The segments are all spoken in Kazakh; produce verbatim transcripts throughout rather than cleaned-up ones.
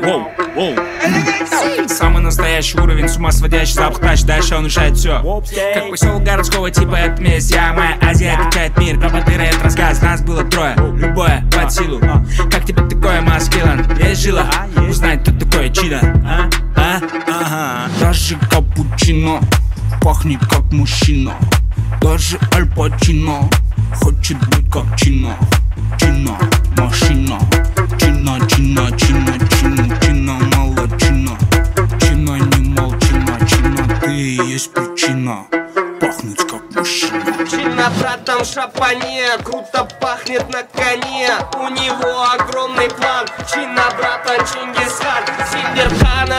Воу, воу. Самый настоящий уровень, с ума сводящий запах тач, дальше он решает все. Как поселок городского типа, это месть. Я, моя Азия качает мир, пропадыры это рассказ. Нас было трое, любое под силу. Как тебе такое, маскилан? Есть жила? Узнать, кто такое чидо. А? А? Ага. Даже капучино пахнет как мужчина. Даже Аль Пачино хочет быть как Чино. Чино, машина. Чина, чина, чина, чина, чина, мало чина. Чина, не молчина, чина, ты и есть причина пахнуть как мужчина. Чина, братан, в шапане, круто пахнет на коне. У него огромный план. Чина, братан, Чингисхан. Сендер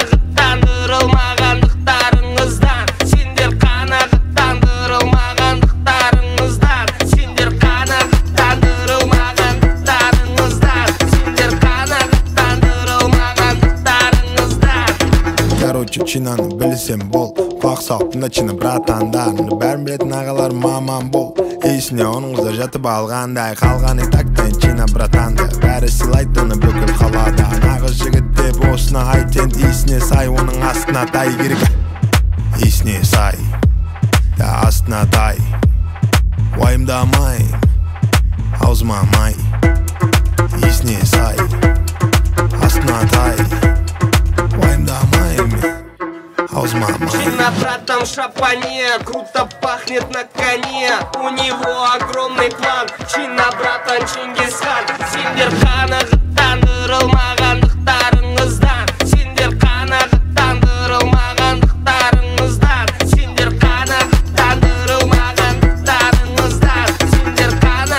қанағаттандырылмағандықтарыңыздан. Сендер қанағаттандырылмағандықтарыңыздан. Сендер қанағаттандырылмағандықтарыңыздан. Сендер қанағаттандырылмағандықтарыңыздан. Короче, чинаны білсем бол. Құлақ салып тыңда чина братандарымды. Бәрін білетін ағалар мамам бол. Есіне оның қыздар жатып алғандай. Қалған итактен чина братанды. Бәрі сыйлайды оны бүкіл қалада. Нағыз жігіт деп осыны айт енді. Есіне сай, оның астына тай керек. Есіне сай, да астына тай. Уайымдамайын, аузыма май. Есіне сай, астына тай. Уайымдамайын мен, аузыма май. Чина, братан, в шапане, круто пахнет на коне. У него огромный план. Чина, братан, Чингисхан. Сендер қанағаттандырылмағандықтарыңыздан. Сендер қанағаттандырылмағандықтарыңыздан. Сендер қанағаттандырылмағандықтарыңыздан. Сендер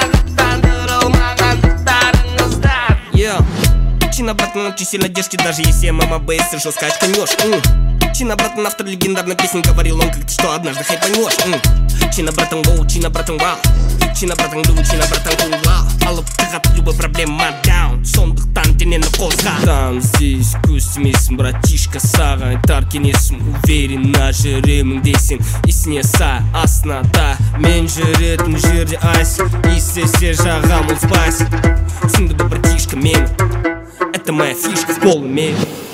қанағаттандырылмағандықтарыңыздан. Yeah. Чина, братан, очень сильно держки, даже если мама бейс, ты жестко очканешь. Чина, братан, автор легендарной песни, говорил он, как ты что однажды хайпанешь. Чина, братан, воу, Чина, братан, вау. Чина, братан, ду, Чина, братан, кул, вау. Алып тығат любой проблема даун. Сондықтан денені қозға. Там здесь көз тимейсің, братишка, саған айтар кеңесім. Уверенно жүремін дейсің, есіне сай, астына да. Мен жүретін жерде айс, естесе жағам ол спайс. Түсінді бі, братишка, мені, это моя фишка в полной мере.